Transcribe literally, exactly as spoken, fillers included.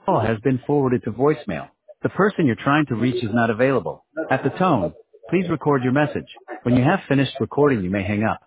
call has been forwarded to voicemail. The person you're trying to reach is not available. At the tone, please record your message. When you have finished recording, you may hang up.